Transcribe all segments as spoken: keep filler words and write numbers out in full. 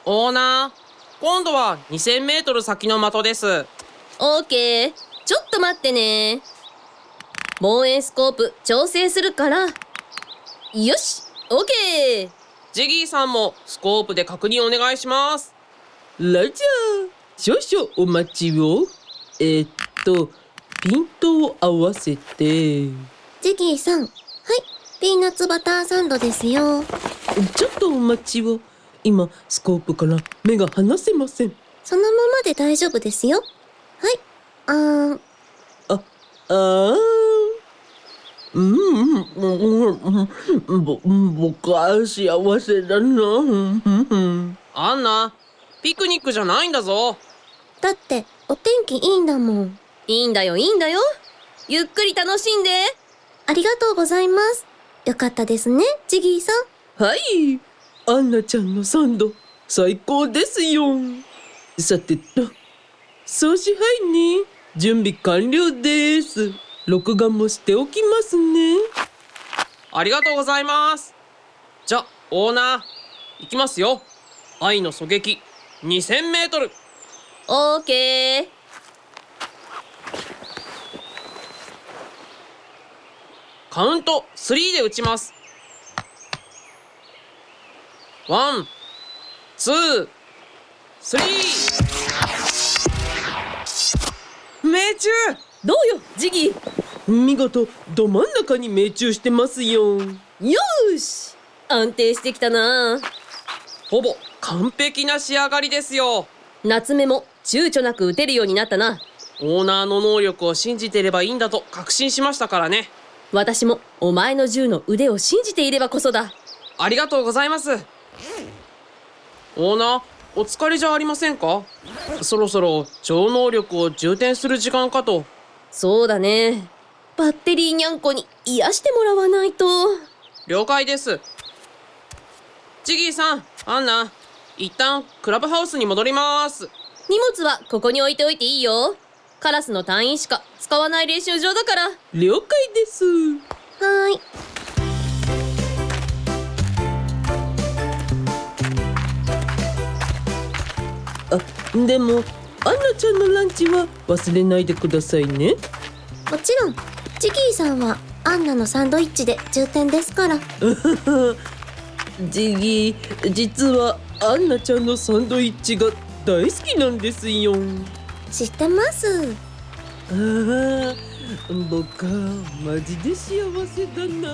オーナー、今度はにせんメートル先の的です。 オーケー、ちょっと待ってね。望遠スコープ調整するから。よし、オーケー。 ジギーさんもスコープで確認お願いします。 ラジャー、少々お待ちを。えー、っとピントを合わせて。 ジギーさん、はい、ピーナッツバターサンドですよ。 ちょっとお待ちを。今スコープから目が離せません。 そのままで大丈夫ですよ。はい、あーん。 あ、あーうん、うん、ぼ、僕は幸せだな。 アンナ、ピクニックじゃないんだぞ。 だってお天気いいんだもん。 いいんだよいいんだよ。ゆっくり楽しんで。 ありがとうございます。よかったですね、ジギーさん。 はい、アンナちゃんのサンド最高ですよ。さてと、総支配に準備完了です。録画もしておきますね。 ありがとうございます。じゃ、オーナー、行きますよ。愛の狙撃にせんメートル。 オーケー。 カウントスリーで撃ちます。ワン、ツー、スリー。命中。 どうよジギー。 見事ど真ん中に命中してますよ。 よーし、安定してきたな。 ほぼ完璧な仕上がりですよ。 夏目も躊躇なく撃てるようになったな。 オーナーの能力を信じていればいいんだと確信しましたからね。 私もお前の銃の腕を信じていればこそだ。 ありがとうございます。オーナー、お疲れじゃありませんか？そろそろ超能力を充填する時間かと。 そうだね。バッテリーにゃんこに癒してもらわないと。 了解です。ジギーさん、アンナ、一旦クラブハウスに戻ります。 荷物はここに置いておいていいよ。カラスの隊員しか使わない練習場だから。 了解です。 はーい。 あ、でもアンナちゃんのランチは忘れないでくださいね。 もちろん、ジギーさんはアンナのサンドイッチで充填ですから。 ジギー、実はアンナちゃんのサンドイッチが大好きなんですよ。 知ってます。 ああ、僕はマジで幸せだな。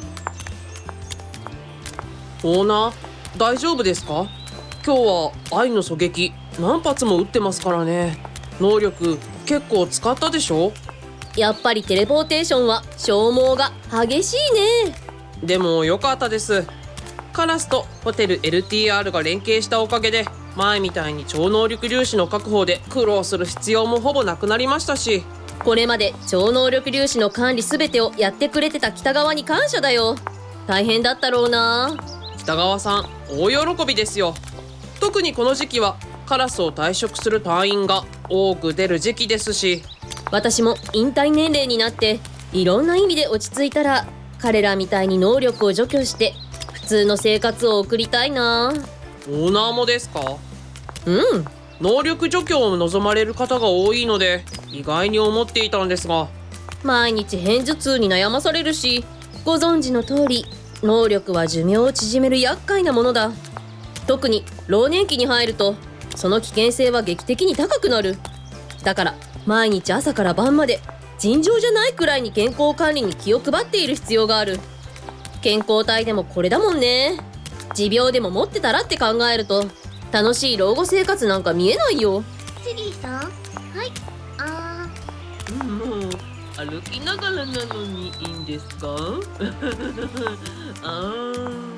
オーナー、大丈夫ですか？今日は愛の狙撃何発も撃ってますからね。能力結構使ったでしょ？ やっぱりテレポーテーションは消耗が激しいね。 でも良かったです。カラスとホテル エルティーアール が連携したおかげで、前みたいに超能力粒子の確保で苦労する必要もほぼなくなりましたし、 これまで超能力粒子の管理すべてをやってくれてた北川に感謝だよ。大変だったろうな。 北川さん大喜びですよ。特にこの時期はカラスを退職する隊員が多く出る時期ですし、 私も引退年齢になっていろんな意味で落ち着いたら、彼らみたいに能力を除去して普通の生活を送りたいな。 オーナーもですか？ うん。 能力除去を望まれる方が多いので意外に思っていたんですが。 毎日片頭痛に悩まされるし、ご存知の通り能力は寿命を縮める厄介なものだ。特に老年期に入るとその危険性は劇的に高くなる。だから毎日朝から晩まで尋常じゃないくらいに健康管理に気を配っている必要がある。健康体でもこれだもんね。持病でも持ってたらって考えると楽しい老後生活なんか見えないよ。 ジギーさん、はい、あーもう歩きながらなのにいいんですか？あ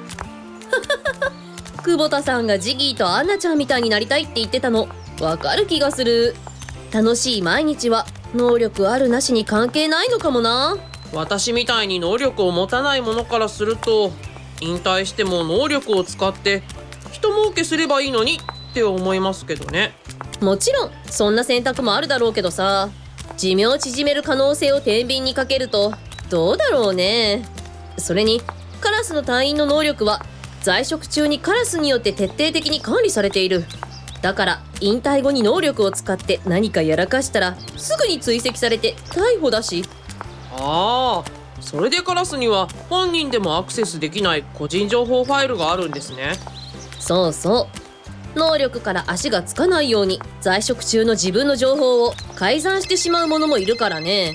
久保田さんがジギーとアンナちゃんみたいになりたいって言ってたのわかる気がする。楽しい毎日は能力あるなしに関係ないのかもな。 私みたいに能力を持たない者からすると、引退しても能力を使って人儲けすればいいのにって思いますけどね。 もちろんそんな選択もあるだろうけどさ、寿命を縮める可能性を天秤にかけるとどうだろうね。それにカラスの隊員の能力は在職中にカラスによって徹底的に管理されている。だから引退後に能力を使って何かやらかしたらすぐに追跡されて逮捕だし。 ああ、それでカラスには本人でもアクセスできない個人情報ファイルがあるんですね。 そうそう、能力から足がつかないように在職中の自分の情報を改ざんしてしまう者もいるからね。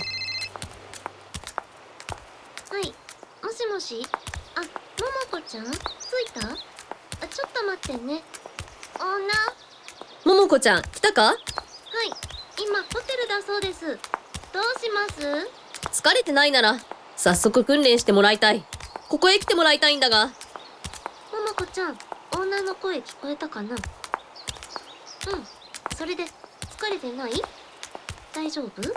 はい、もしもし。あ、ももこちゃん着いた？あ、ちょっと待ってね。女。 ももこちゃん来たか？ はい、今ホテルだそうです。どうします？ 疲れてないなら早速訓練してもらいたい。ここへ来てもらいたいんだが。 ももこちゃん、女の声聞こえたかな？うん、それで疲れてない？大丈夫？うん、女、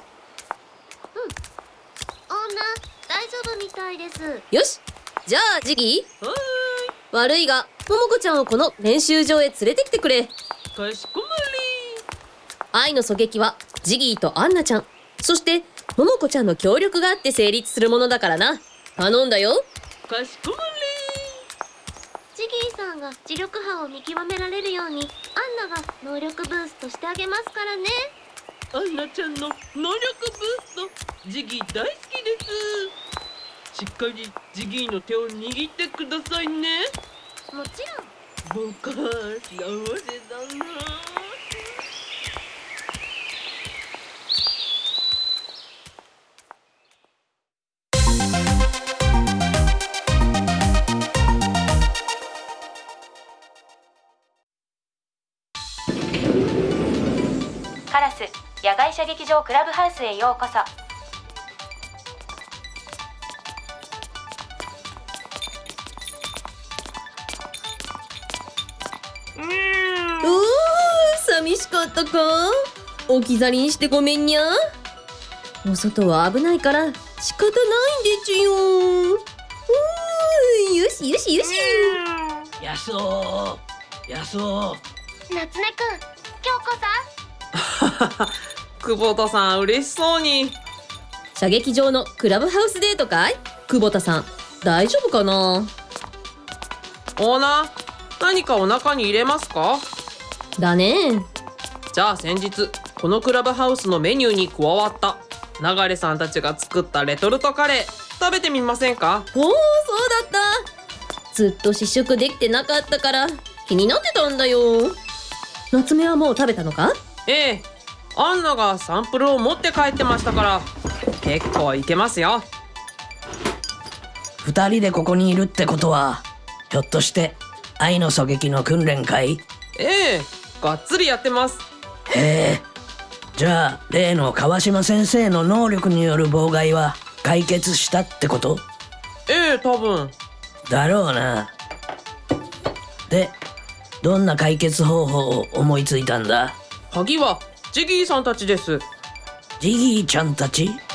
大丈夫みたいです。 よし、じゃあジギー、悪いがももこちゃんをこの練習場へ連れてきてくれ。 かしこま愛の狙撃はジギーとアンナちゃん、そしてももこちゃんの協力があって成立するものだからな。頼んだよ。 りかしこまジギーさんが磁力波を見極められるようにアンナが能力ブーストしてあげますからね。 りアンナちゃんの能力ブーストジギー大好きです。しっかりジギーの手を握ってくださいね。 もちろん。 僕は幸せだな。 カラス野外射撃場クラブハウスへようこそ。 うー、寂しかったか？置き去りにしてごめんにゃ。お外は危ないから仕方ないんでちゅよ。うー、よしよしよし。 やそう、やそう。 夏目くん、京子さん。 久保田さん嬉しそうに。 射撃場のクラブハウスデートかい？久保田さん大丈夫かな？ オーナー、何かお腹に入れますか？ だね。 じゃあ先日このクラブハウスのメニューに加わった流さんたちが作ったレトルトカレー食べてみませんか？ おお、そうだった。ずっと試食できてなかったから気になってたんだよ。夏目はもう食べたのか？ ええ、アンナがサンプルを持って帰ってましたから結構いけますよ。 二人でここにいるってことは、ひょっとして愛の狙撃の訓練かい？ ええ、がっつりやってます。 へえ、じゃあ例の川島先生の能力による妨害は解決したってこと？ ええ、多分。 だろうな。で、どんな解決方法を思いついたんだ？ 鍵はジギーさんたちです。 ジギーちゃんたち？